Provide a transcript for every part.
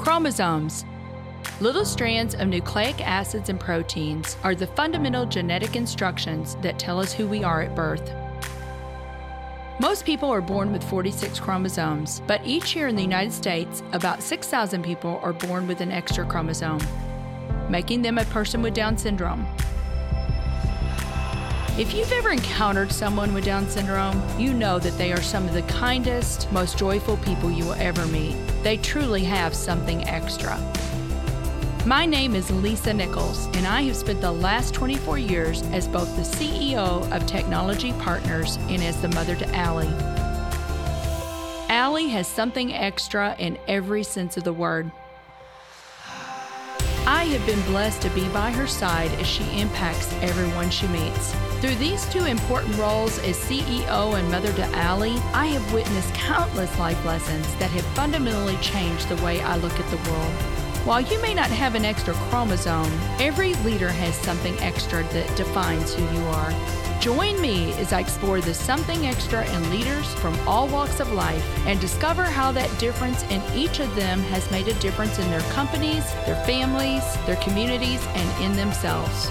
Chromosomes. Little strands of nucleic acids and proteins are the fundamental genetic instructions that tell us who we are at birth. Most people are born with 46 chromosomes, but each year in the United States, about 6,000 people are born with an extra chromosome, making them a person with Down syndrome. If you've ever encountered someone with Down syndrome, you know that they are some of the kindest, most joyful people you will ever meet. They truly have something extra. My name is Lisa Nichols, and I have spent the last 24 years as both the CEO of Technology Partners and as the mother to Allie. Allie has something extra in every sense of the word. I have been blessed to be by her side as she impacts everyone she meets. Through these two important roles as CEO and mother to Allie, I have witnessed countless life lessons that have fundamentally changed the way I look at the world. While you may not have an extra chromosome, every leader has something extra that defines who you are. Join me as I explore the something extra in leaders from all walks of life and discover how that difference in each of them has made a difference in their companies, their families, their communities, and in themselves.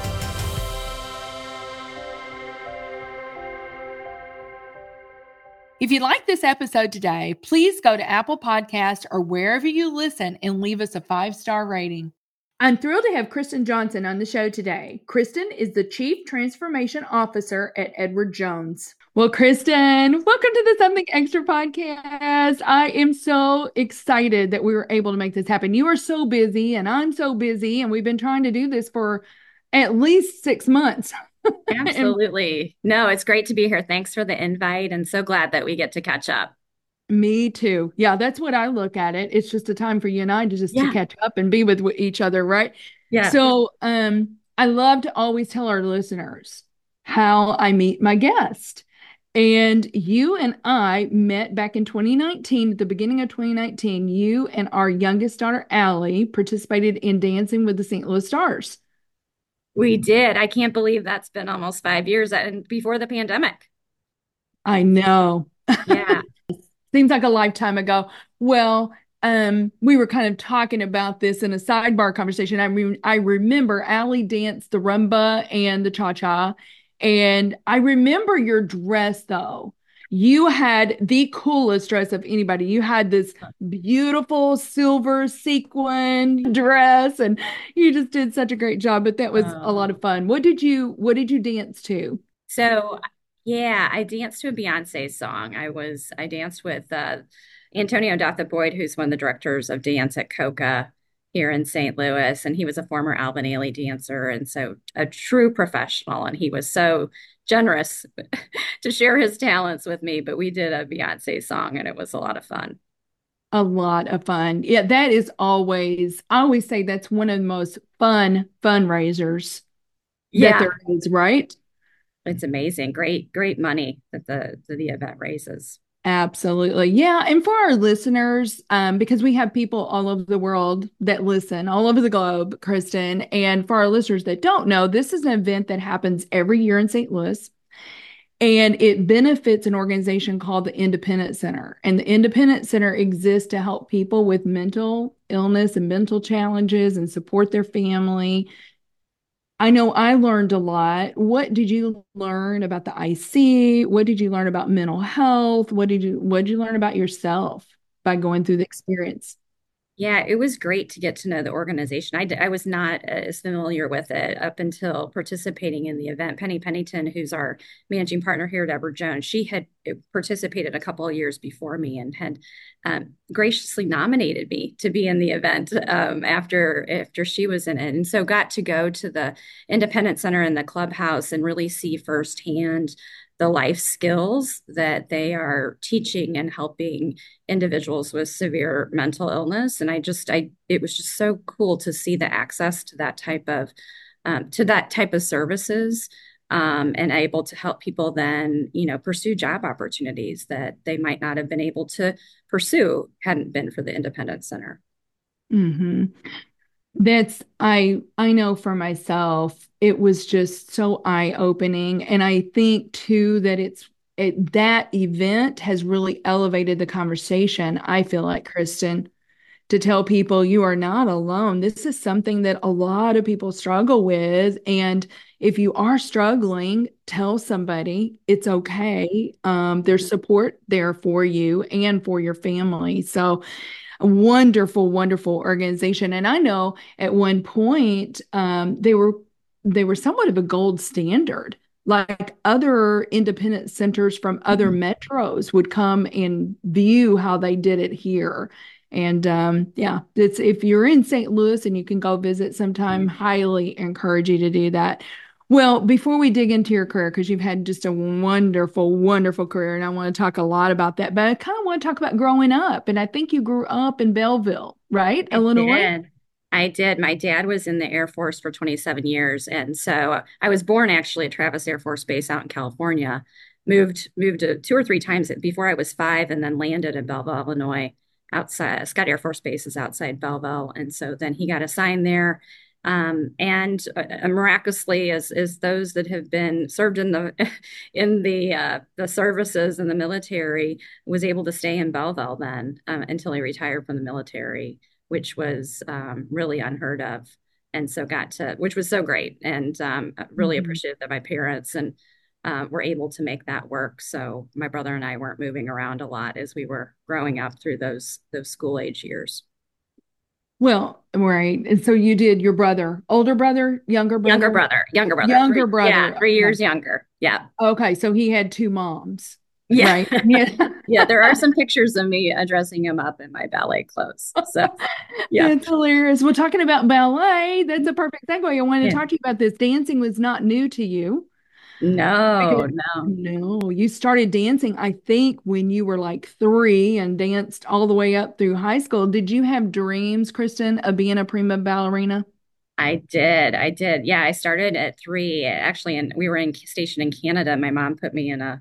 If you like this episode today, please go to Apple Podcast or wherever you listen and leave us a 5-star rating. I'm thrilled to have Kristen Johnson on the show today. Kristen is the Chief Transformation Officer at Edward Jones. Well, Kristen, welcome to the Something Extra podcast. I am so excited that we were able to make this happen. You are so busy and I'm so busy, and we've been trying to do this for at least 6 months. Absolutely. No, it's great to be here. Thanks for the invite, and so glad that we get to catch up. Me too. Yeah, that's what I look at it. It's just a time for you and I to just to Yeah. catch up and be with each other, right? Yeah. So, I love to always tell our listeners how I meet my guest. And you and I met back in 2019, at the beginning of 2019. You and our youngest daughter, Allie, participated in Dancing with the St. Louis Stars. We did. I can't believe that's been almost 5 years and before the pandemic. I know. Yeah. Seems like a lifetime ago. Well, we were kind of talking about this in a sidebar conversation. I remember Allie danced the rumba and the cha-cha, and I remember your dress though. You had the coolest dress of anybody. You had this beautiful silver sequin dress, and you just did such a great job. But that was a lot Oh. of fun. What did you dance to? So, yeah, I danced to a Beyonce song. I danced with Antonio Dotha Boyd, who's one of the directors of dance at Coca here in St. Louis, and he was a former Alvin Ailey dancer, and so a true professional. And he was so generous to share his talents with me. But we did a Beyonce song, and it was a lot of fun. A lot of fun. Yeah, that is always, I always say that's one of the most fun fundraisers that Yeah, there is, right? it's amazing. Great, great money that the event raises. Absolutely. Yeah. And for our listeners, because we have people all over the world that listen, all over the globe, Kristen, and for our listeners that don't know, this is an event that happens every year in St. Louis. And it benefits an organization called the Independent Center. And the Independent Center exists to help people with mental illness and mental challenges and support their family. I know I learned a lot. What did you learn about the IC? What did you learn about mental health? What did you learn about yourself by going through the experience? Yeah, it was great to get to know the organization. I was not as familiar with it up until participating in the event. Penny Pennington, who's our managing partner here at Edward Jones, she had participated a couple of years before me and had graciously nominated me to be in the event after she was in it, and so got to go to the Independent Center in the clubhouse and really see firsthand the life skills that they are teaching and helping individuals with severe mental illness. And it was just so cool to see the access to that type of services, and able to help people then, pursue job opportunities that they might not have been able to pursue hadn't been for the Independent Center. Hmm. I know for myself, it was just so eye-opening. And I think too that that event has really elevated the conversation, I feel like, Kristen, to tell people you are not alone. This is something that a lot of people struggle with. And if you are struggling, tell somebody it's okay. There's support there for you and for your family. So, a wonderful, wonderful organization. And I know at one point they were somewhat of a gold standard. Like other independent centers from other metros would come and view how they did it here. And yeah, it's if you're in St. Louis and you can go visit sometime, highly encourage you to do that. Well, before we dig into your career, because you've had just a wonderful, wonderful career, and I want to talk a lot about that, but I kind of want to talk about growing up. And I think you grew up in Belleville, right? I Illinois? did. I did. My dad was in the Air Force for 27 years. And so I was born actually at Travis Air Force Base out in California. Moved 2 or 3 times before I was 5 and then landed in Belleville, Illinois, outside Scott Air Force Base is outside Belleville. And so then he got assigned there. And miraculously, as those that have been served in the in the services in the military, was able to stay in Belleville then until he retired from the military, which was really unheard of. And so got to, which was so great, and really Mhm. appreciative that my parents and were able to make that work. So my brother and I weren't moving around a lot as we were growing up through those school age years. Well, right. And so you did your brother, older brother, younger brother, Younger brother, younger yeah, brother. three Okay. years younger. Yeah. Okay. So he had two moms, Yeah. right? Yeah. Yeah. There are some pictures of me dressing him up in my ballet clothes. So, yeah. That's hilarious. Well, talking about ballet, that's a perfect segue. I wanted to Yeah. talk to you about this. Dancing was not new to you. No, Because no. no, you started dancing, I think, when you were like 3 and danced all the way up through high school. Did you have dreams, Kristen, of being a prima ballerina? I did. I did. Yeah. I started at 3, actually, and we were stationed in Canada. My mom put me in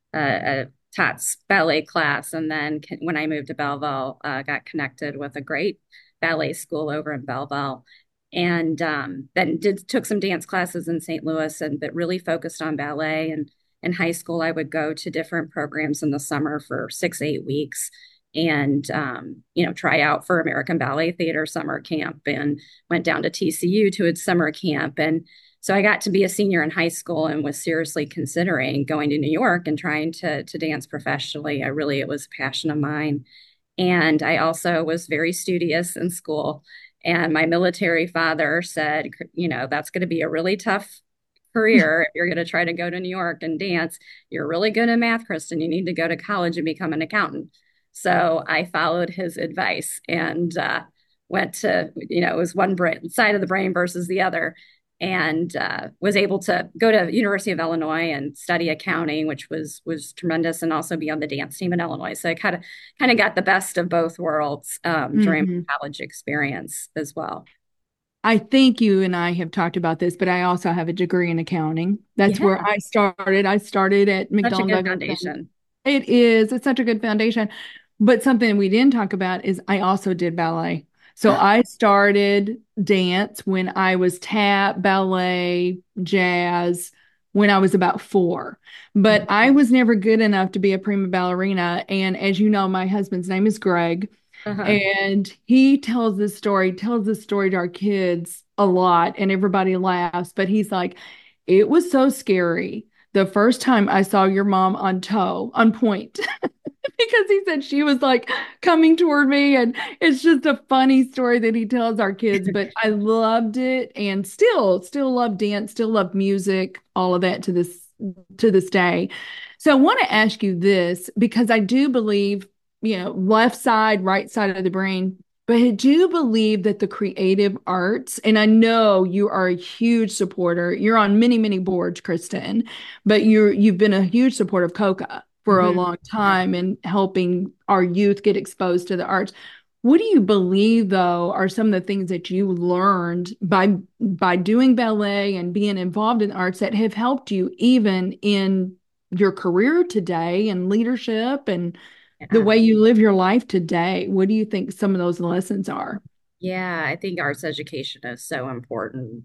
a Tots ballet class. And then when I moved to Belleville, got connected with a great ballet school over in Belleville. And then took some dance classes in St. Louis, and but really focused on ballet. And in high school, I would go to different programs in the summer for 6, 8 weeks, and try out for American Ballet Theater summer camp, and went down to TCU to a summer camp. And so I got to be a senior in high school and was seriously considering going to New York and trying to dance professionally. It was a passion of mine. And I also was very studious in school. And my military father said, that's going to be a really tough career if you're going to try to go to New York and dance. You're really good at math, Kristen. You need to go to college and become an accountant. So I followed his advice and went to, it was one side of the brain versus the other, and was able to go to University of Illinois and study accounting, which was tremendous, and also be on the dance team in Illinois. So I kind of got the best of both worlds during Hmm. my college experience as well. I think you and I have talked about this, but I also have a degree in accounting. That's Yeah, where I started. I started at such a McDonnell good Douglas. foundation. It is. It's such a good foundation. But something we didn't talk about is I also did ballet. So I started dance when I was tap, ballet, jazz when I was about 4. But I was never good enough to be a prima ballerina. And as you know, my husband's name is Greg. Uh-huh. And he tells this story to our kids a lot, and everybody laughs. But he's like, it was so scary the first time I saw your mom on point, because he said she was like coming toward me. And it's just a funny story that he tells our kids. But I loved it and still love dance, still love music, all of that to this day. So I want to ask you this because I do believe, left side, right side of the brain. But I do believe that the creative arts, and I know you are a huge supporter. You're on many, many boards, Kristen, but you've been a huge supporter of Coca for a Mhm. long time and helping our youth get exposed to the arts. What do you believe, though, are some of the things that you learned by doing ballet and being involved in arts that have helped you even in your career today and leadership and the Yeah. way you live your life today? What do you think some of those lessons are? Yeah, I think arts education is so important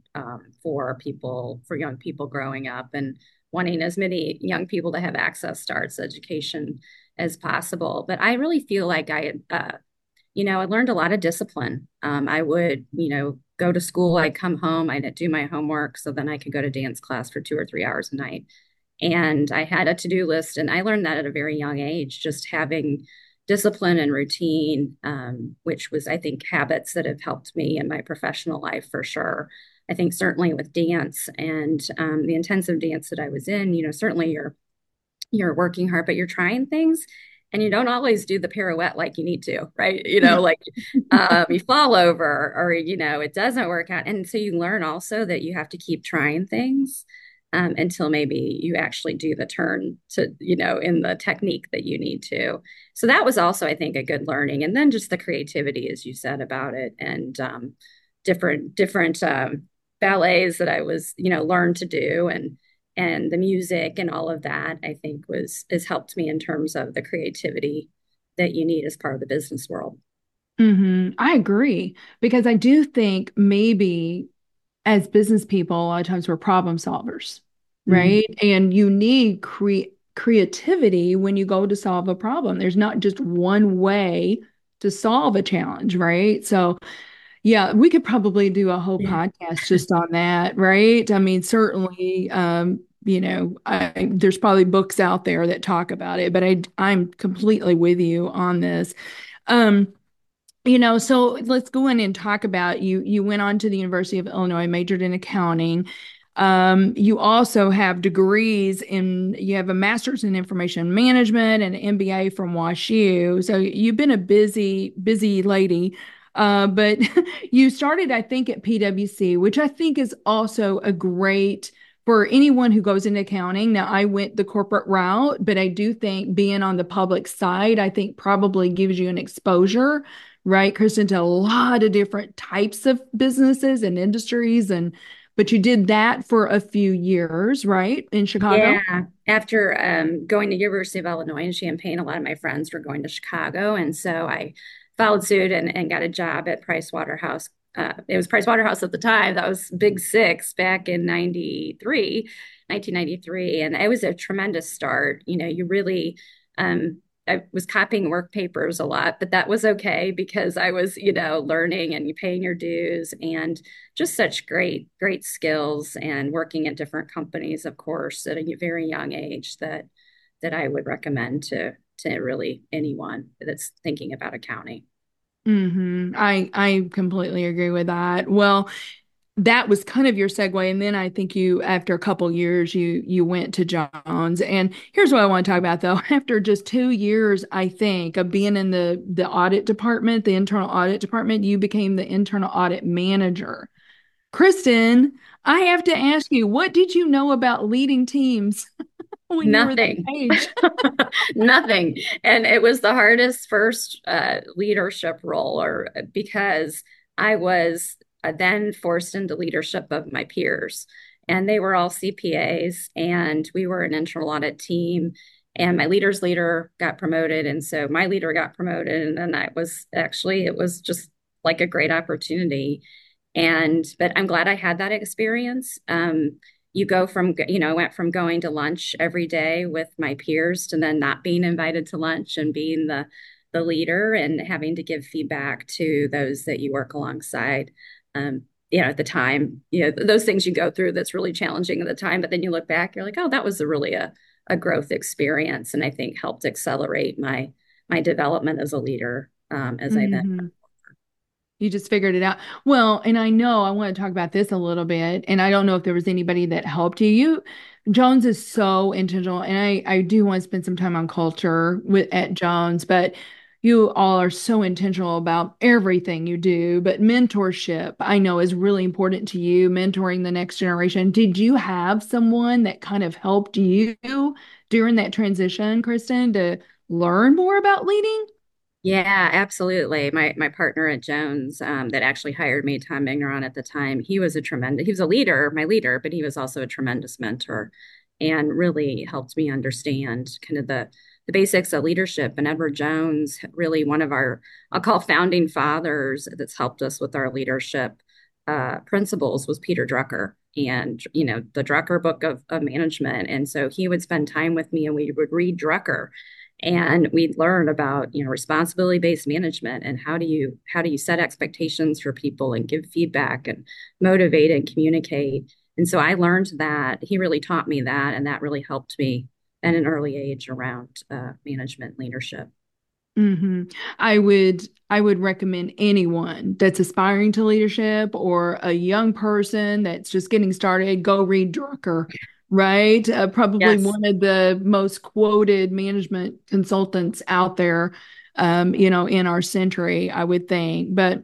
for young people growing up, and wanting as many young people to have access to arts education as possible. But I really feel like I learned a lot of discipline. I would, go to school, I'd come home, I'd do my homework so then I could go to dance class for 2 or 3 hours a night. And I had a to-do list, and I learned that at a very young age, just having discipline and routine, which was, I think, habits that have helped me in my professional life for sure. I think certainly with dance and the intensive dance that I was in, certainly you're working hard, but you're trying things and you don't always do the pirouette like you need to, right? Like you fall over or, it doesn't work out. And so you learn also that you have to keep trying things until maybe you actually do the turn to, in the technique that you need to. So that was also, I think, a good learning. And then just the creativity, as you said about it, and different ballets that I was, learned to do and the music and all of that, I think has helped me in terms of the creativity that you need as part of the business world. I agree because I do think maybe as business people, a lot of times we're problem solvers, Mhm. right? And you need creativity when you go to solve a problem. There's not just one way to solve a challenge, right? So, yeah, we could probably do a whole Yeah. podcast just on that, right? I mean, certainly, there's probably books out there that talk about it, but I'm completely with you on this. Um, so let's go in and talk about you. You went on to the University of Illinois, majored in accounting. You also have degrees you have a master's in information management and an MBA from WashU. So you've been a busy lady. But you started, I think, at PwC, which I think is also a great for anyone who goes into accounting. Now, I went the corporate route, but I do think being on the public side, I think probably gives you an exposure, right, Kristen, to a lot of different types of businesses and industries. But you did that for a few years, right, in Chicago? Yeah. After going to University of Illinois in Champaign, a lot of my friends were going to Chicago. And so I followed suit and got a job at Price Waterhouse. It was Price Waterhouse at the time. That was Big Six back in 1993. And it was a tremendous start. You really, I was copying work papers a lot, but that was okay because I was, learning and paying your dues and just such great skills and working at different companies, of course, at a very young age that I would recommend to really anyone that's thinking about accounting. I completely agree with that. Well, that was kind of your segue, and then I think you, after a couple years, you went to Jones. And here's what I want to talk about, though. After just 2 years, I think, of being in the audit department, the internal audit department, you became the internal audit manager. Kristen, I have to ask you, what did you know about leading teams when you were that Nothing. age? Nothing. And it was the hardest first leadership role or because I was then forced into leadership of my peers. And they were all CPAs, and we were an internal audit team. And my leader's leader got promoted. And so my leader got promoted. And then it was just like a great opportunity. But I'm glad I had that experience. You go from, I went from going to lunch every day with my peers to then not being invited to lunch and being the leader and having to give feedback to those that you work alongside. At the time, those things you go through that's really challenging at the time, but then you look back, you're like, oh, that was really a growth experience, and I think helped accelerate my development as a leader as I then. Mhm. You just figured it out. Well, and I know I want to talk about this a little bit, and I don't know if there was anybody that helped you. Jones is so intentional, and I do want to spend some time on culture at Jones, but you all are so intentional about everything you do. But mentorship, I know, is really important to you, mentoring the next generation. Did you have someone that kind of helped you during that transition, Kristen, to learn more about leading? Yeah, absolutely. My partner at Jones, that actually hired me, Tom Migneron at the time, he was a leader, my leader, but he was also a tremendous mentor and really helped me understand kind of the basics of leadership. And Edward Jones, really one of our, I'll call founding fathers that's helped us with our leadership principles was Peter Drucker. And, the Drucker book of management. And so he would spend time with me and we would read Drucker And we learn about, responsibility-based management and how do you set expectations for people and give feedback and motivate and communicate. And so I learned that. He really taught me that, and that really helped me at an early age around management leadership. hmm I would recommend anyone that's aspiring to leadership or a young person that's just getting started, go read Drucker, right? Probably Yes. one of the most quoted management consultants out there, in our century, I would think. But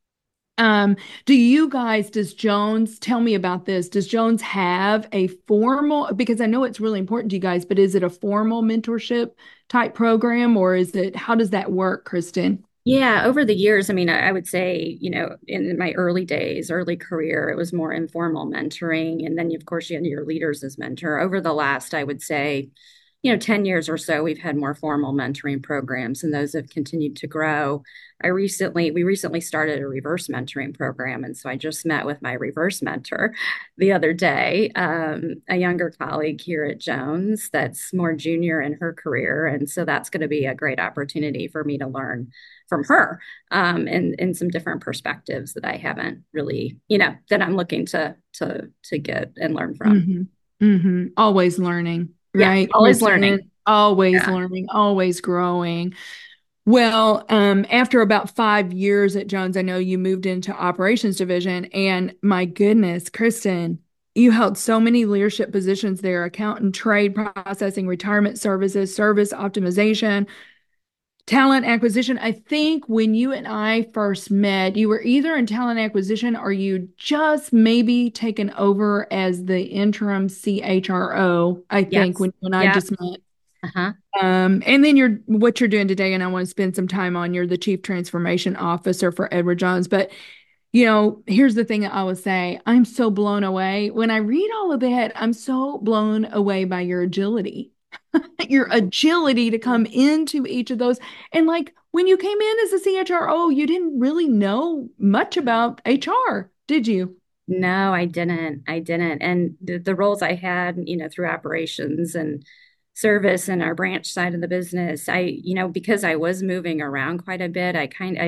um, do you guys, does Jones, tell me about this? Does Jones have a formal, because I know it's really important to you guys, but is it a formal mentorship type program or is it, how does that work, Kristen? Yeah, over the years, I mean, I would say, in my early days, early career, it was more informal mentoring. And then, of course, you had your leaders as mentor. Over the last, I would say, 10 years or so, we've had more formal mentoring programs, and those have continued to grow. We recently started a reverse mentoring program. And so I just met with my reverse mentor the other day, a younger colleague here at Jones that's more junior in her career. And so that's going to be a great opportunity for me to learn from her, and some different perspectives that I haven't really, that I'm looking to get and learn from. hmm Always learning, Yeah, right, always learning. Kristen? Always Yeah. learning, always growing. Well, after about 5 years at Jones, I know you moved into operations division, and my goodness, Kristen, you held so many leadership positions there: accountant, trade processing, retirement services, service optimization, talent acquisition. I think when you and I first met, you were either in talent acquisition or you just maybe taken over as the interim CHRO, I think, Yes. when I Yeah. just met. Uh-huh. And then what you're doing today, and I want to spend some time on, you're the Chief Transformation Officer for Edward Jones. But here's the thing that I would say. I'm so blown away. When I read all of that, I'm so blown away by your agility, your agility to come into each of those. And like when you came in as a CHRO, you didn't really know much about HR, did you? No, I didn't. I didn't. And the roles I had, through operations and service and our branch side of the business, because I was moving around quite a bit,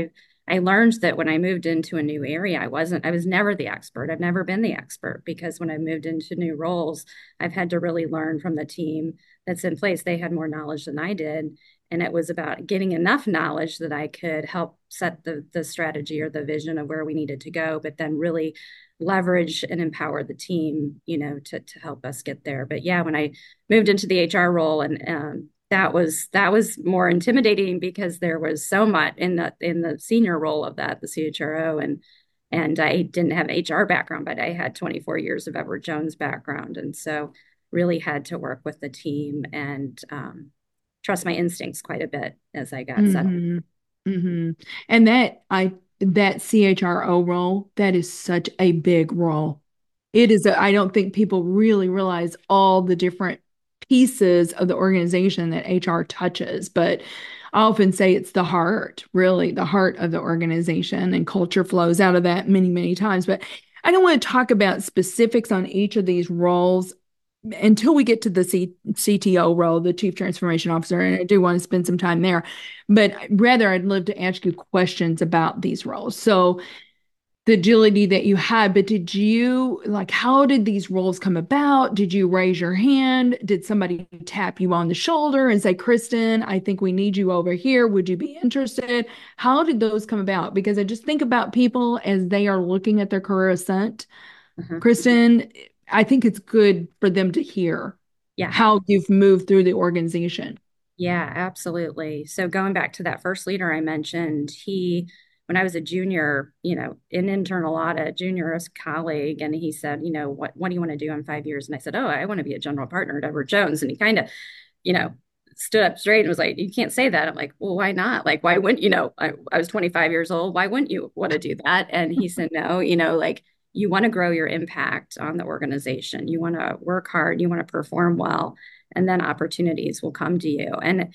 I learned that when I moved into a new area, I was never the expert. I've never been the expert because when I moved into new roles, I've had to really learn from the team that's in place. They had more knowledge than I did. And it was about getting enough knowledge that I could help set the strategy or the vision of where we needed to go, but then really leverage and empower the team, to help us get there. But yeah, when I moved into the HR role, and that was more intimidating because there was so much in the senior role of that, the CHRO, and I didn't have HR background, but I had 24 years of Edward Jones background, and so really had to work with the team and trust my instincts quite a bit as I got settled. hmm hmm And that CHRO role, that is such a big role. It is I don't think people really realize all the different pieces of the organization that HR touches, but I often say it's the heart, really, the heart of the organization, and culture flows out of that many, many times. But I don't want to talk about specifics on each of these roles until we get to the CTO role, the Chief Transformation Officer, and I do want to spend some time there. But rather, I'd love to ask you questions about these roles. So, the agility that you had, but did you like, how did these roles come about? Did you raise your hand? Did somebody tap you on the shoulder and say, Kristen, I think we need you over here. Would you be interested? How did those come about? Because I just think about people as they are looking at their career ascent. Uh-huh. Kristen, I think it's good for them to hear Yeah. how you've moved through the organization. Yeah, absolutely. So going back to that first leader I mentioned, when I was a junior, in internal audit, junior as colleague, and he said, what do you want to do in 5 years? And I said, oh, I want to be a general partner at Edward Jones. And he kind of, you know, stood up straight and was like, you can't say that. I'm like, well, why not? Like, why wouldn't, I was 25 years old. Why wouldn't you want to do that? And he said, no, like you want to grow your impact on the organization. You want to work hard. You want to perform well, and then opportunities will come to you. And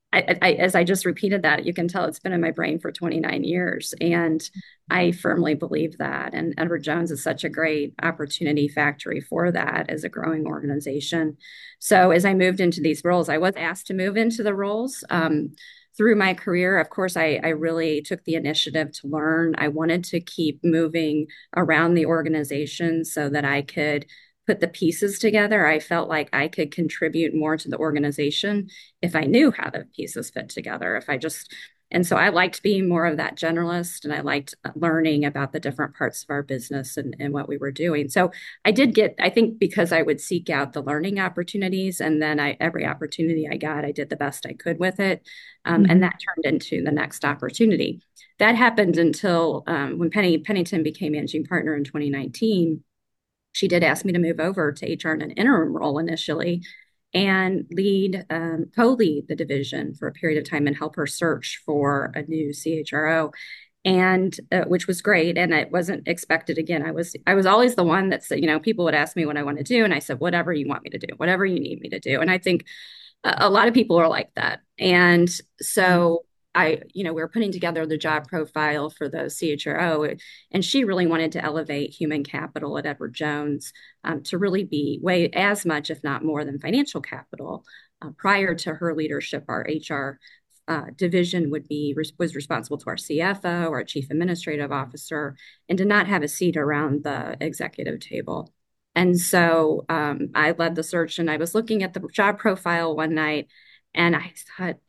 as I just repeated that, you can tell it's been in my brain for 29 years. And I firmly believe that. And Edward Jones is such a great opportunity factory for that as a growing organization. So as I moved into these roles, I was asked to move into the roles. Through my career, of course, I really took the initiative to learn. I wanted to keep moving around the organization so that I could put the pieces together. I felt like I could contribute more to the organization if I knew how the pieces fit together. If I just, and so I liked being more of that generalist, and I liked learning about the different parts of our business and what we were doing. So I did get, I think because I would seek out the learning opportunities, and then every opportunity I got, I did the best I could with it. And Mhm. that turned into the next opportunity. That happened until when Penny Pennington became managing partner in 2019. She did ask me to move over to HR in an interim role initially and co-lead the division for a period of time and help her search for a new CHRO, and which was great. And it wasn't expected. Again, I was always the one that said, people would ask me what I want to do, and I said, whatever you want me to do, whatever you need me to do. And I think a lot of people are like that. And so we were putting together the job profile for the CHRO, and she really wanted to elevate human capital at Edward Jones to really be way as much, if not more, than financial capital. Prior to her leadership, our HR division was responsible to our CFO, our chief administrative officer, and did not have a seat around the executive table. And so I led the search, and I was looking at the job profile one night, and I thought,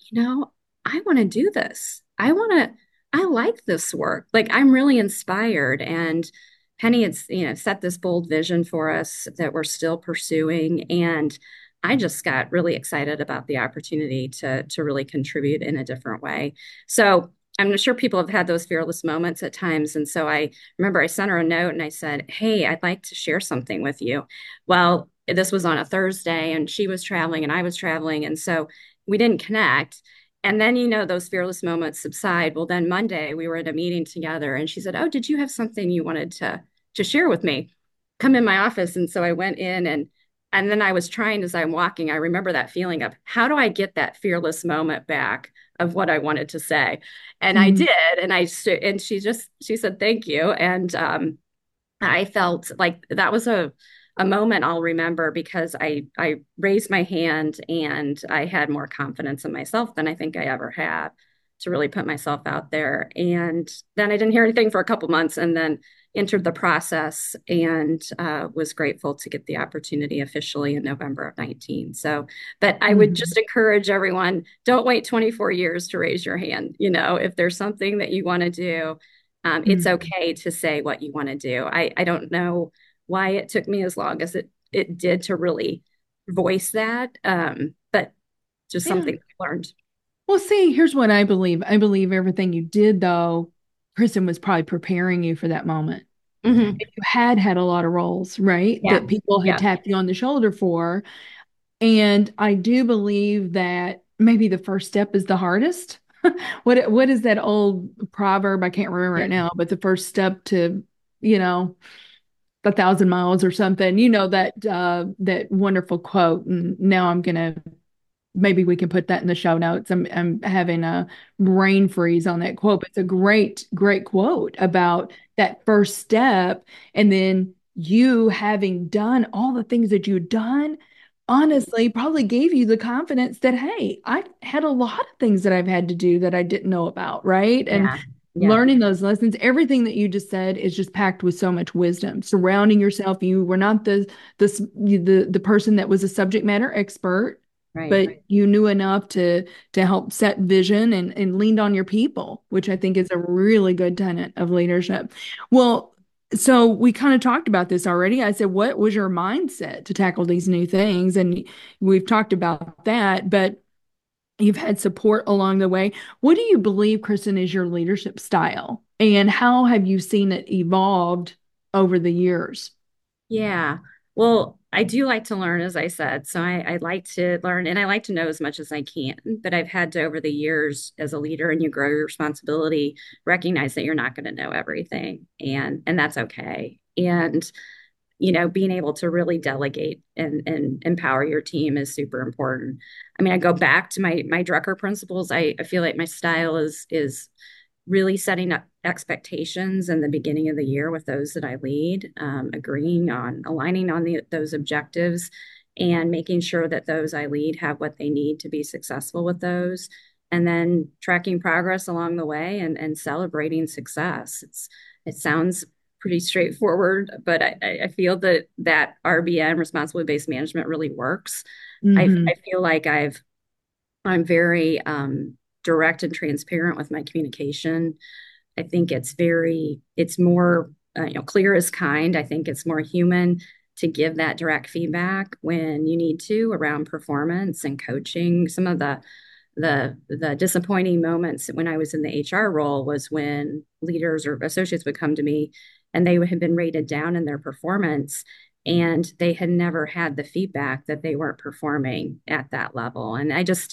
I want to do this. I like this work. Like, I'm really inspired. And Penny had, set this bold vision for us that we're still pursuing. And I just got really excited about the opportunity to really contribute in a different way. So I'm sure people have had those fearless moments at times. And so I remember I sent her a note and I said, hey, I'd like to share something with you. Well, this was on a Thursday, and she was traveling and I was traveling. And so we didn't connect. And then, those fearless moments subside. Well, then Monday we were at a meeting together, and she said, oh, did you have something you wanted to share with me? Come in my office. And so I went in, and then I was trying, as I'm walking, I remember that feeling of how do I get that fearless moment back of what I wanted to say? And I Mhm. did. And she said, thank you. And I felt like that was a moment I'll remember, because I raised my hand and I had more confidence in myself than I think I ever had to really put myself out there. And then I didn't hear anything for a couple months, and then entered the process, and was grateful to get the opportunity officially in November of 19. So, but I would Mhm. just encourage everyone, don't wait 24 years to raise your hand. If there's something that you want to do, it's Mhm. okay to say what you want to do. I don't know why it took me as long as it did to really voice that, but just Yeah. something I learned. Well, see, here's what I believe. I believe everything you did, though, Kristen was probably preparing you for that moment. Hmm. You had a lot of roles, right? Yeah, That people had yeah, tapped you on the shoulder for. And I do believe that maybe the first step is the hardest. What is that old proverb? I can't remember yeah, it now, but the first step to, you know, 1,000 miles or something. That wonderful quote. And now I'm gonna maybe we can put that in the show notes. I'm having a brain freeze on that quote. But it's a great quote about that first step, and then you having done all the things that you've done, honestly, probably gave you the confidence that, hey, I've had a lot of things that I've had to do that I didn't know about, right? And yeah, yeah, learning those lessons, everything that you just said is just packed with so much wisdom. Surrounding yourself, you were not the person that was a subject matter expert, right. but you knew enough to help set vision and leaned on your people, which I think is a really good tenet of leadership. Well, so we kind of talked about this already. I said, what was your mindset to tackle these new things? And we've talked about that, but you've had support along the way. What do you believe, Kristen, is your leadership style? And how have you seen it evolved over the years? Yeah. Well, I do like to learn, as I said. So I like to learn, and I like to know as much as I can. But I've had to, over the years, as a leader, and you grow your responsibility, recognize that you're not going to know everything. And that's okay. And being able to really delegate and empower your team is super important. I mean, I go back to my Drucker principles. I feel like my style is really setting up expectations in the beginning of the year with those that I lead, agreeing on aligning on those objectives and making sure that those I lead have what they need to be successful with those. And then tracking progress along the way and celebrating success. It sounds pretty straightforward, but I feel that RBM, responsibly based management, really works. I feel like I'm very direct and transparent with my communication. I think it's more clear as kind. I think it's more human to give that direct feedback when you need to around performance and coaching. Some of the disappointing moments when I was in the HR role was when leaders or associates would come to me and they had been rated down in their performance and they had never had the feedback that they weren't performing at that level. And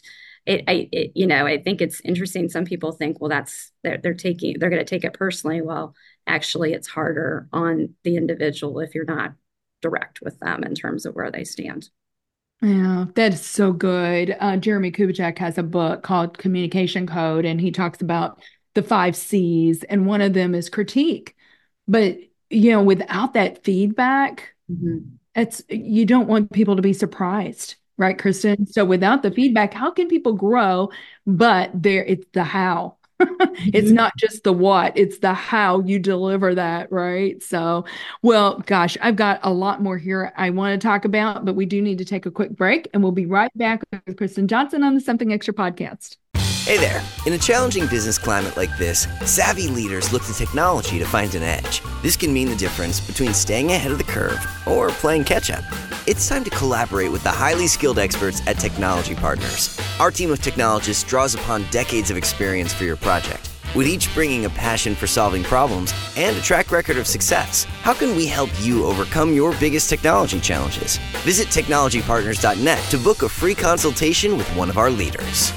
I think it's interesting. Some people think, well, they're going to take it personally. Well, actually, it's harder on the individual if you're not direct with them in terms of where they stand. Yeah, that is so good. Jeremy Kubicek has a book called Communication Code, and he talks about the 5 C's, and one of them is critique. But, without that feedback, Mhm. you don't want people to be surprised, right, Kristen? So without the feedback, how can people grow? But it's the how. It's Mhm. not just the what, it's the how you deliver that, right? So, well, gosh, I've got a lot more here I want to talk about, but we do need to take a quick break, and we'll be right back with Kristen Johnson on the Something Extra podcast. Hey there. In a challenging business climate like this, savvy leaders look to technology to find an edge. This can mean the difference between staying ahead of the curve or playing catch-up. It's time to collaborate with the highly skilled experts at Technology Partners. Our team of technologists draws upon decades of experience for your project, with each bringing a passion for solving problems and a track record of success. How can we help you overcome your biggest technology challenges? Visit technologypartners.net to book a free consultation with one of our leaders.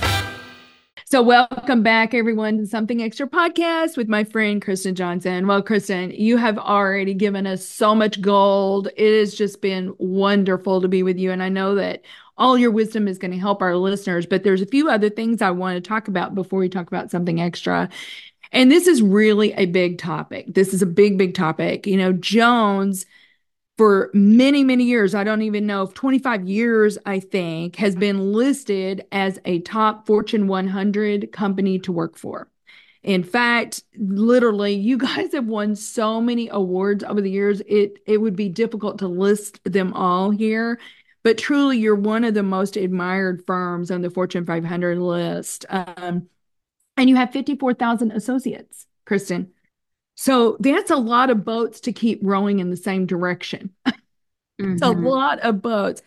So, welcome back, everyone, to Something Extra podcast with my friend Kristen Johnson. Well, Kristen, you have already given us so much gold. It has just been wonderful to be with you. And I know that all your wisdom is going to help our listeners, but there's a few other things I want to talk about before we talk about something extra. And this is really a big topic. This is a big, big topic. Jones, for many, many years, I don't even know if 25 years, I think, has been listed as a top Fortune 100 company to work for. In fact, literally, you guys have won so many awards over the years, it would be difficult to list them all here. But truly, you're one of the most admired firms on the Fortune 500 list. And you have 54,000 associates, Kristen. So that's a lot of boats to keep rowing in the same direction. It's a Mhm. lot of boats.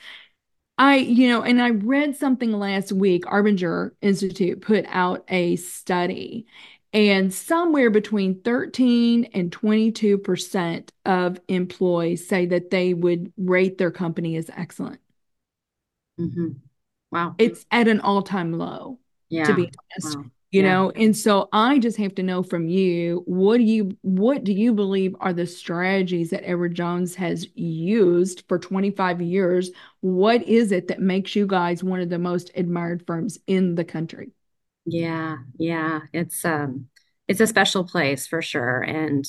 And I read something last week. Arbinger Institute put out a study, and somewhere between 13 and 22% of employees say that they would rate their company as excellent. Mhm. Wow. It's at an all-time low, to Yeah. be honest. Wow. Yeah. And so I just have to know from you, what do you believe are the strategies that Edward Jones has used for 25 years? What is it that makes you guys one of the most admired firms in the country? Yeah. Yeah. It's a special place for sure. And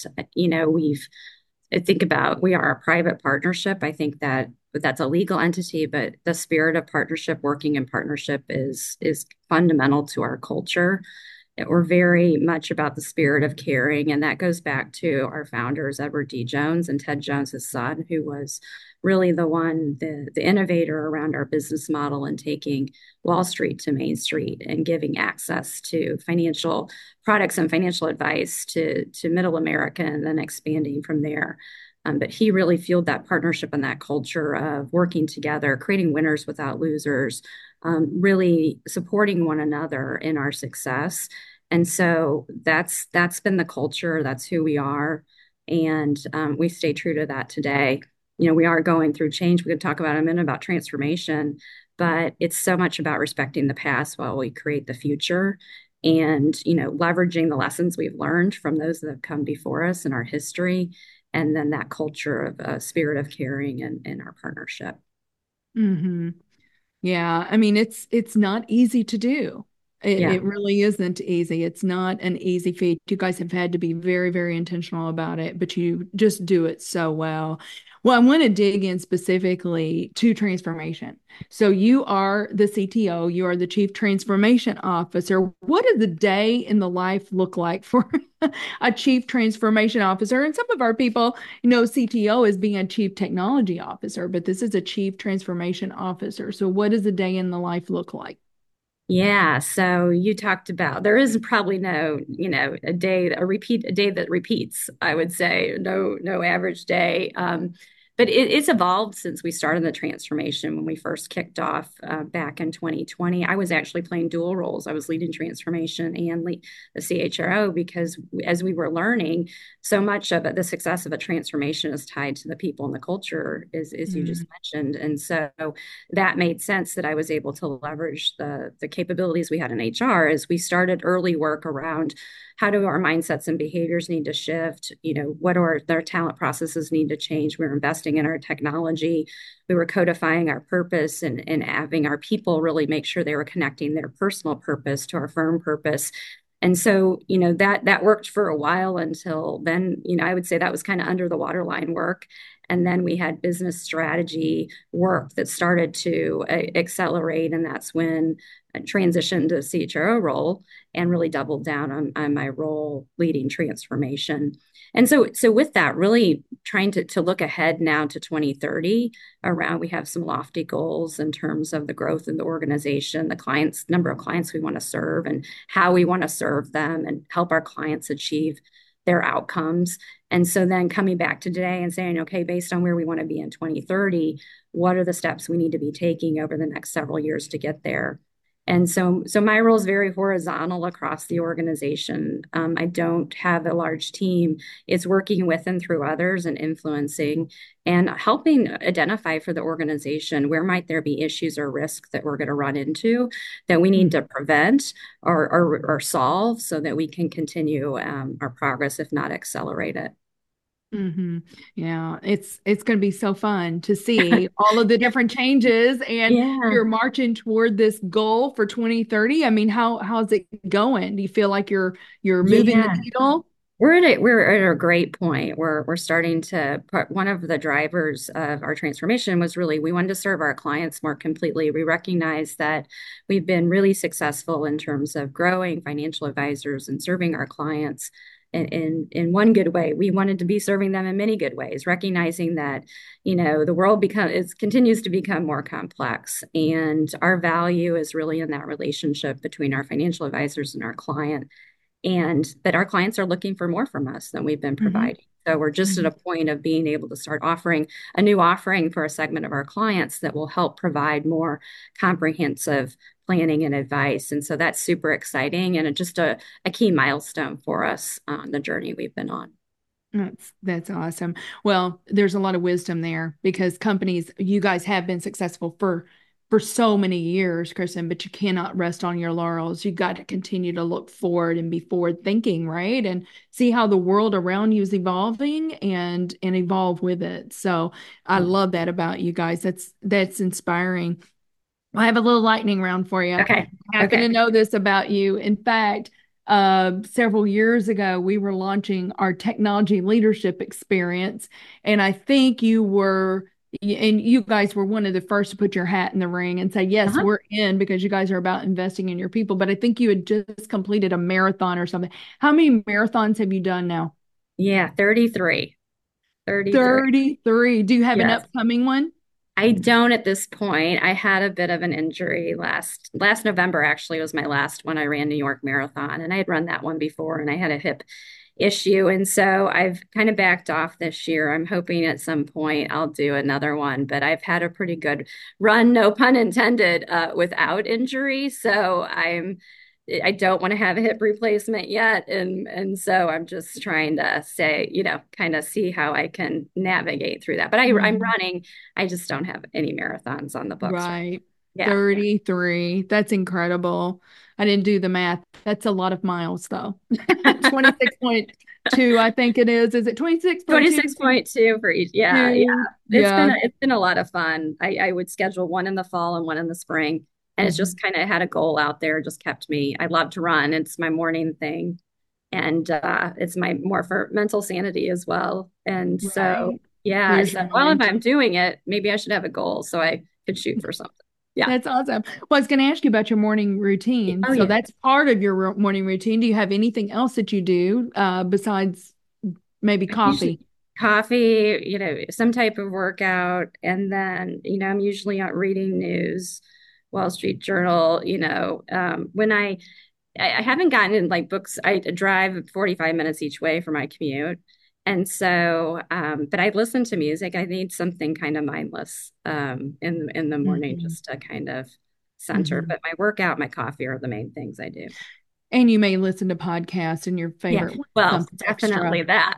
I think about we are a private partnership. I think that's a legal entity, but the spirit of partnership, working in partnership is fundamental to our culture. We're very much about the spirit of caring, and that goes back to our founders, Edward D. Jones and Ted Jones, his son, who was really the innovator around our business model and taking Wall Street to Main Street and giving access to financial products and financial advice to middle America and then expanding from there. But he really fueled that partnership and that culture of working together, creating winners without losers, really supporting one another in our success. And so that's been the culture. That's who we are, and we stay true to that today. We are going through change. We could talk about in a minute about transformation, but it's so much about respecting the past while we create the future and leveraging the lessons we've learned from those that have come before us in our history and then that culture of spirit of caring and our partnership. Hmm. Yeah, I mean it's not easy to do. Yeah. It really isn't easy. It's not an easy feat. You guys have had to be very, very intentional about it, but you just do it so well. Well, I want to dig in specifically to transformation. So you are the CTO, you are the Chief Transformation Officer. What does the day in the life look like for a Chief Transformation Officer? And some of our people know CTO as being a Chief Technology Officer, but this is a Chief Transformation Officer. So what does a day in the life look like? Yeah, so you talked about there is probably no, a day that repeats, I would say. No average day. But it's evolved since we started the transformation when we first kicked off back in 2020. I was actually playing dual roles. I was leading transformation and the CHRO because as we were learning, so much of it, the success of a transformation is tied to the people and the culture, as you just Mm, mentioned. And so that made sense that I was able to leverage the capabilities we had in HR as we started early work around how do our mindsets and behaviors need to shift? What are their talent processes need to change? We're investing in our technology. We were codifying our purpose and having our people really make sure they were connecting their personal purpose to our firm purpose. And so, that worked for a while until then, I would say that was kind of under the waterline work. And then we had business strategy work that started to accelerate. And that's when I transitioned to CHRO role and really doubled down on my role leading transformation. And so with that, really trying to look ahead now to 2030 around, we have some lofty goals in terms of the growth of the organization, the clients, number of clients we want to serve and how we want to serve them and help our clients achieve their outcomes. And so then coming back to today and saying, okay, based on where we want to be in 2030, what are the steps we need to be taking over the next several years to get there? And so my role is very horizontal across the organization. I don't have a large team. It's working with and through others and influencing and helping identify for the organization where might there be issues or risks that we're going to run into that we need to prevent or solve so that we can continue our progress, if not accelerate it. hmm. Yeah, it's going to be so fun to see all of the different changes, and Yeah. you're marching toward this goal for 2030. I mean, how's it going? Do you feel like you're moving the Yeah. needle? We're at a great point. We're starting to put one of the drivers of our transformation was really we wanted to serve our clients more completely. We recognize that we've been really successful in terms of growing financial advisors and serving our clients in one good way. We wanted to be serving them in many good ways, recognizing that, the world continues to become more complex. And our value is really in that relationship between our financial advisors and our client and that our clients are looking for more from us than we've been Hmm. providing. So we're just at a point of being able to start offering a new offering for a segment of our clients that will help provide more comprehensive planning and advice. And so that's super exciting and just a key milestone for us on the journey we've been on. That's awesome. Well, there's a lot of wisdom there because companies, you guys have been successful for so many years, Kristen, but you cannot rest on your laurels. You got to continue to look forward and be forward thinking, right? And see how the world around you is evolving and evolve with it. So I Yeah. love that about you guys. That's inspiring. I have a little lightning round for you. Okay. I happen Okay. to know this about you. In fact, several years ago, we were launching our technology leadership experience, and I think and you guys were one of the first to put your hat in the ring and say, yes, Uh-huh. we're in because you guys are about investing in your people. But I think you had just completed a marathon or something. How many marathons have you done now? Yeah, 33. 33. 33. Do you have an Yes. upcoming one? I don't at this point. I had a bit of an injury last November actually was my last one. I ran New York Marathon and I had run that one before and I had a hip issue. And so I've kind of backed off this year. I'm hoping at some point I'll do another one, but I've had a pretty good run, no pun intended, without injury. So I don't want to have a hip replacement yet. And so I'm just trying to say, kind of see how I can navigate through that. But I'm Mhm. running. I just don't have any marathons on the books. Right. Yeah. 33. That's incredible. I didn't do the math. That's a lot of miles though. 26.2, I think it is. Is it 26.2? 26.2 for each. Yeah, yeah. Yeah, It's been a lot of fun. I would schedule one in the fall and one in the spring. And it's mhm. just kind of had a goal out there, just kept me. I love to run. It's my morning thing. And it's my more for mental sanity as well. And so Right. yeah, I Clears your said, well, if mind. I'm doing it, maybe I should have a goal so I could shoot for something. Yeah. That's awesome. Well, I was going to ask you about your morning routine. Oh So yeah. that's part of your morning routine. Do you have anything else that you do besides maybe Usually coffee? coffee, some type of workout. And then, I'm usually out reading news, Wall Street Journal, when I haven't gotten in like books. I drive 45 minutes each way for my commute. And so, but I listen to music. I need something kind of mindless in the morning Hmm. just to kind of center. Hmm. But my workout, my coffee are the main things I do. And you may listen to podcasts and your Yeah. favorite one, Well, something extra. definitely that.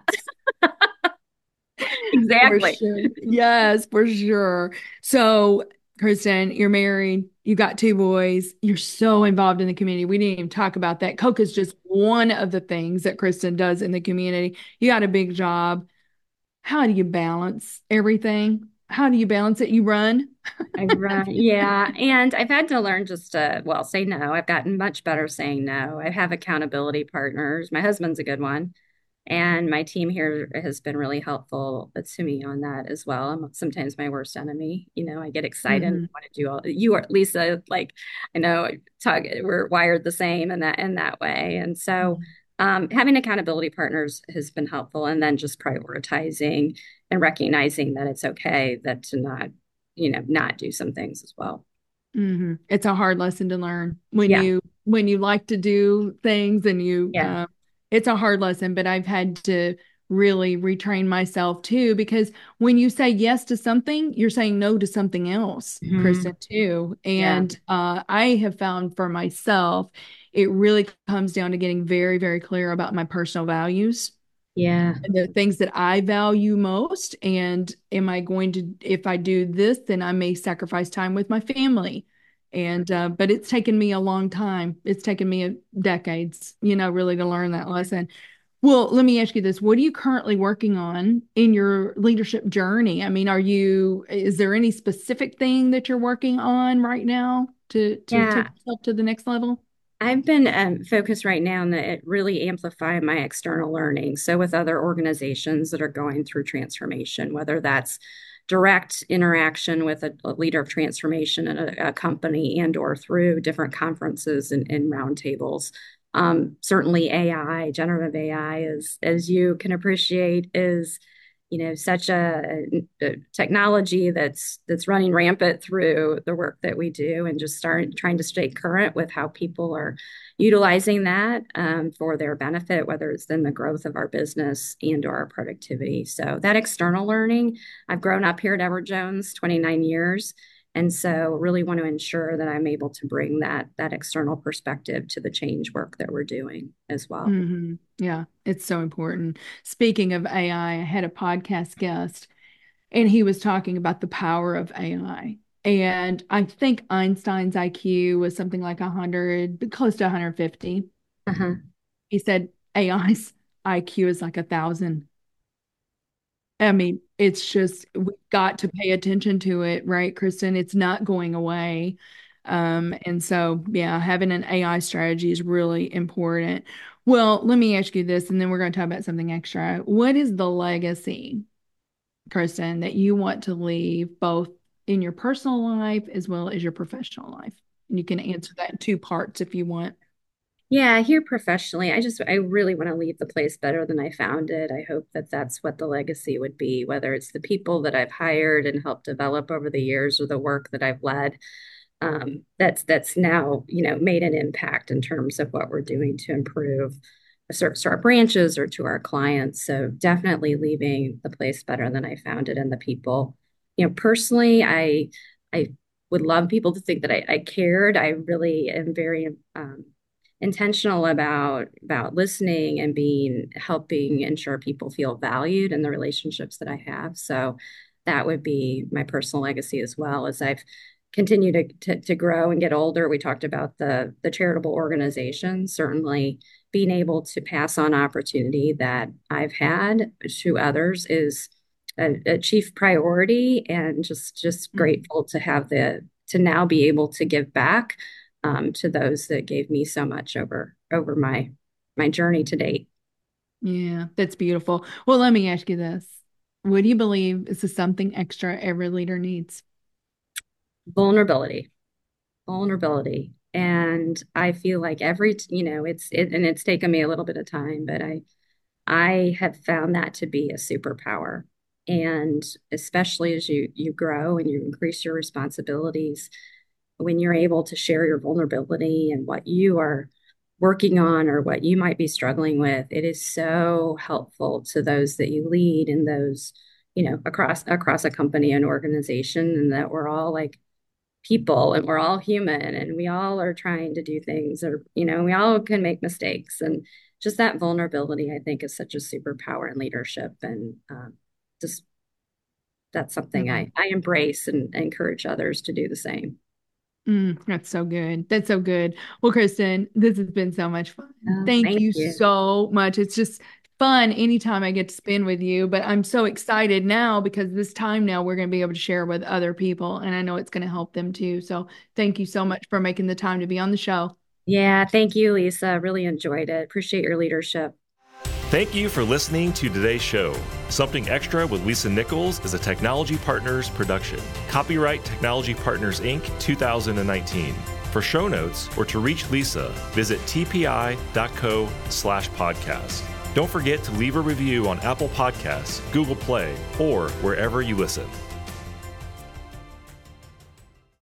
For Exactly. sure. Yes, for sure. So, Kristen, you're married, you got two boys, you're so involved in the community. We didn't even talk about that. Coke is just one of the things that Kristen does in the community. You got a big job. How do you balance everything? How do you balance it? You run? I run, yeah. And I've had to learn just to, well, say no. I've gotten much better saying no. I have accountability partners. My husband's a good one. And my team here has been really helpful to me on that as well. I'm sometimes my worst enemy. I get excited and Hmm. want to do all you are Lisa, like I know we're wired the same in that way. And so having accountability partners has been helpful. And then just prioritizing and recognizing that it's okay that to not, not do some things as well. Hmm. It's a hard lesson to learn Yeah. when you like to do things and you Yeah. it's a hard lesson, but I've had to really retrain myself too because when you say yes to something, you're saying no to something else, Mhm. Kristen, too. Yeah. And I have found for myself, it really comes down to getting very, very clear about my personal values Yeah. the things that I value most. And am I going to, if I do this, then I may sacrifice time with my family. And, but it's taken me a long time. It's taken me decades, really to learn that lesson. Well, let me ask you this. What are you currently working on in your leadership journey? I mean, is there any specific thing that you're working on right now to take Yeah. yourself to the next level? I've been focused right now on that really amplify my external learning. So with other organizations that are going through transformation, whether that's direct interaction with a leader of transformation in a company and or through different conferences and roundtables. Certainly AI, generative AI is, as you can appreciate, is such a technology that's running rampant through the work that we do and just start trying to stay current with how people are utilizing that for their benefit, whether it's in the growth of our business and or our productivity. So that external learning, I've grown up here at Edward Jones 29 years. And so really want to ensure that I'm able to bring that external perspective to the change work that we're doing as well. Yeah, it's so important. Speaking of AI, I had a podcast guest and he was talking about the power of AI. And I think Einstein's IQ was something like 100, close to 150. Uh-huh. He said AI's IQ is like 1,000. I mean, it's just we've got to pay attention to it, right, Kristen? It's not going away. And so, yeah, having an AI strategy is really important. Well, let me ask you this, and then we're going to talk about something extra. What is the legacy, Kristen, that you want to leave both in your personal life as well as your professional life? And you can answer that in two parts if you want. Yeah, here professionally, I really want to leave the place better than I found it. I hope that that's what the legacy would be, whether it's the people that I've hired and helped develop over the years or the work that I've led. That's now, made an impact in terms of what we're doing to improve the service to our branches or to our clients. So definitely leaving the place better than I found it and the people. Personally, I would love people to think that I cared. I really am very intentional about listening and being helping ensure people feel valued in the relationships that I have. So that would be my personal legacy as well as I've continue to grow and get older. We talked about the charitable organization. Certainly being able to pass on opportunity that I've had to others is a chief priority, and just grateful to have to now be able to give back to those that gave me so much over my journey to date. Yeah, that's beautiful. Well, let me ask you this. What do you believe is the something extra every leader needs? Vulnerability, vulnerability. And I feel like and it's taken me a little bit of time, but I have found that to be a superpower. And especially as you grow and you increase your responsibilities, when you're able to share your vulnerability and what you are working on or what you might be struggling with, it is so helpful to those that you lead and those, across a company and organization, and that we're all like people and we're all human and we all are trying to do things, or we all can make mistakes, and just that vulnerability I think is such a superpower in leadership. And just that's something I embrace and encourage others to do the same. That's so good. That's so good. Well, Kristen, this has been so much fun. Thank Thank you you. so much. It's just fun anytime I get to spend with you, but I'm so excited now because this time now we're going to be able to share with other people, and I know it's going to help them too. So thank you so much for making the time to be on the show. Yeah, thank you, Lisa. Really enjoyed it. Appreciate your leadership. Thank you for listening to today's show. Something Extra with Lisa Nichols is a Technology Partners production. Copyright Technology Partners, Inc. 2019. For show notes or to reach Lisa, visit tpi.co/podcast. Don't forget to leave a review on Apple Podcasts, Google Play, or wherever you listen.